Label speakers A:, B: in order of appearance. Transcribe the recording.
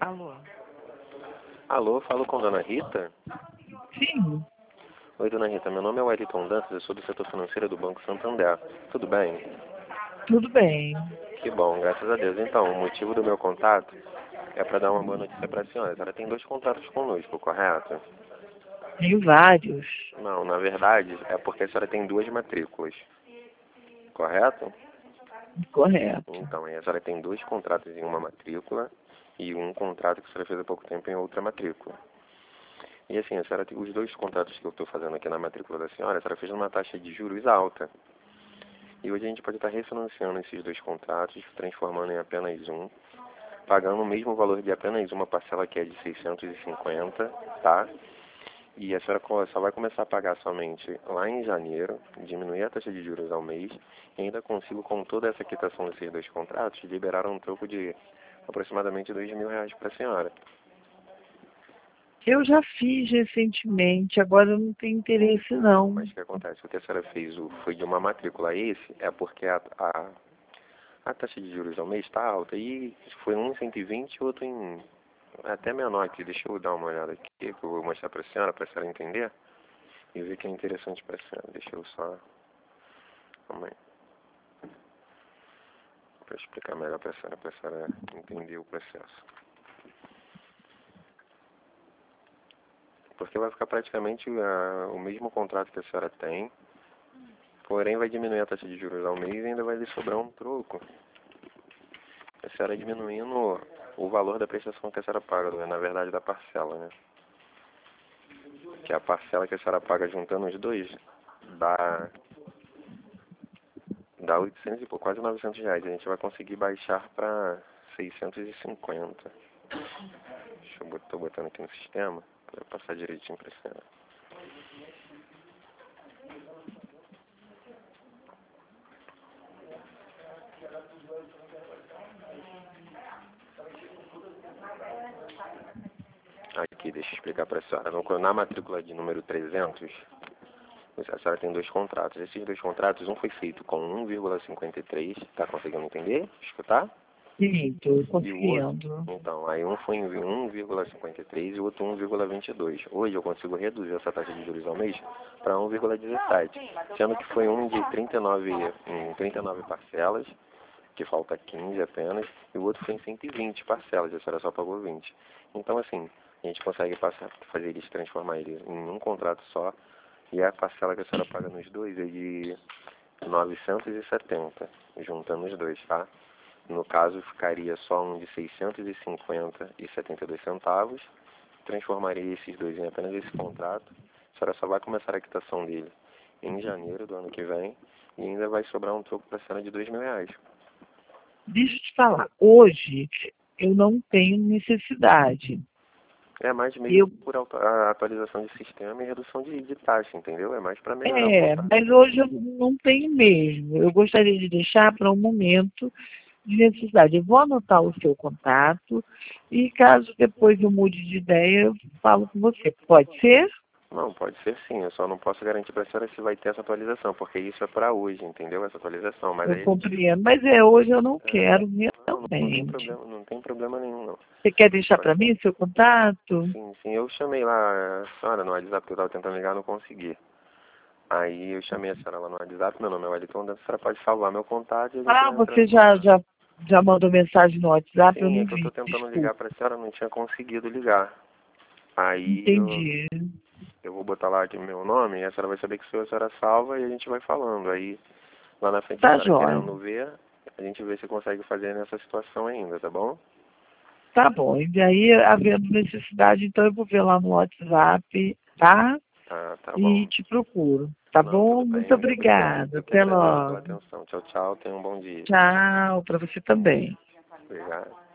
A: Alô?
B: Alô, falo com Dona Rita?
A: Sim,
B: Oi, Dona Rita, meu nome é Wellington Dantas, eu sou do setor financeiro do Banco Santander. Tudo bem?
A: tudo bem.
B: Que bom, graças a Deus. Então, o motivo do meu contato é para dar uma boa notícia para a senhora. A senhora tem 2 contratos conosco, correto?
A: Tenho vários.
B: Não, na verdade, é porque a senhora tem 2 matrículas, correto?
A: Correto.
B: Então, aí a senhora tem 2 contratos em uma matrícula e um contrato que a senhora fez há pouco tempo em outra matrícula. E assim, a senhora tem os 2 contratos que eu estou fazendo aqui na matrícula da senhora, a senhora fez uma taxa de juros alta. E hoje a gente pode estar refinanciando esses 2 contratos, transformando em apenas um, pagando o mesmo valor de apenas uma parcela que é de 650, tá? E a senhora só vai começar a pagar somente lá em janeiro, diminuir a taxa de juros ao mês, e ainda consigo, com toda essa quitação desses 2 contratos, liberar um troco de aproximadamente R$ 2.000 para a senhora.
A: Eu já fiz recentemente, agora eu não tenho interesse não.
B: Mas o que acontece? O que a senhora fez foi de uma matrícula a esse, é porque a taxa de juros ao mês está alta. E foi um em 120 e outro em até menor aqui. Deixa eu dar uma olhada aqui, que eu vou mostrar para a senhora entender e ver que é interessante para a senhora. Deixa eu só... Calma aí. Para explicar melhor para a senhora entender o processo. Porque vai ficar praticamente o mesmo contrato que a senhora tem, porém vai diminuir a taxa de juros ao mês e ainda vai lhe sobrar um troco. A senhora diminuindo o valor da prestação que a senhora paga, na verdade da parcela, né? Que é a parcela que a senhora paga juntando os dois, dá 800 e pouco, quase R$ 900. A gente vai conseguir baixar para 650. Tô botando aqui no sistema para passar direitinho para a senhora. Aqui, deixa eu explicar para a senhora. Na matrícula de número 300, a senhora tem 2 contratos. Esses 2 contratos, um foi feito com 1,53, tá conseguindo entender? Escutar?
A: Sim, estou
B: E o outro,
A: conseguindo.
B: então, aí um foi em 1,53 e o outro 1,22. Hoje eu consigo reduzir essa taxa de juros ao mês para 1,17, sendo que foi um de 39 parcelas, que falta 15 apenas, e o outro foi em 120 parcelas, a senhora só pagou 20. Então, assim, a gente consegue fazer eles, transformar eles em um contrato só, e a parcela que a senhora paga nos dois é de 970, juntando os dois, tá? No caso, ficaria só um de 650,72 centavos. Transformaria esses dois em apenas esse contrato. A senhora só vai começar a quitação dele em janeiro do ano que vem. E ainda vai sobrar um troco para a senhora de R$ 2.000.
A: Deixa eu te falar, hoje eu não tenho necessidade.
B: É mais
A: Eu,
B: mesmo por a atualização de sistema e redução de taxa, entendeu? É mais para melhorar o contrato.
A: mas hoje eu não tenho mesmo. Eu gostaria de deixar para um momento de necessidade. Eu vou anotar o seu contato e caso depois eu mude de ideia, eu falo com você. Pode ser?
B: Não, pode ser sim. Eu só não posso garantir para a senhora se vai ter essa atualização, porque isso é para hoje, entendeu? Essa atualização. Mas
A: Eu
B: aí a gente...
A: compreendo. Mas hoje eu não quero
B: Não tem
A: realmente.
B: problema, não tem problema nenhum, não.
A: Você quer deixar para mim seu contato?
B: Sim, sim. Eu chamei lá a senhora no WhatsApp, que eu estava tentando ligar, não consegui. Aí eu chamei a senhora lá no WhatsApp, meu nome é Wellington, a senhora pode salvar meu contato e a gente
A: Ah,
B: vai entrar.
A: você já mandou mensagem no WhatsApp? Eu
B: Sim, é
A: não
B: que eu
A: vi.
B: estou tentando ligar
A: Desculpa.
B: para a senhora, não tinha conseguido ligar. Aí
A: Entendi.
B: eu vou botar lá aqui meu nome e a senhora vai saber que sou eu, a senhora salva e a gente vai falando. Aí lá na frente a
A: Tá
B: senhora
A: jóia.
B: querendo ver, a gente vê se consegue fazer nessa situação ainda, tá bom?
A: Tá bom. E daí, havendo necessidade, então eu vou ver lá no WhatsApp, tá?
B: Tá bom.
A: E te procuro. Tá
B: Não,
A: bom?
B: tudo bem.
A: Muito obrigada.
B: Eu que
A: Até
B: agradeço pela
A: logo.
B: atenção. Tchau, tchau. Tenha um bom dia.
A: Tchau, para você também.
B: Obrigado.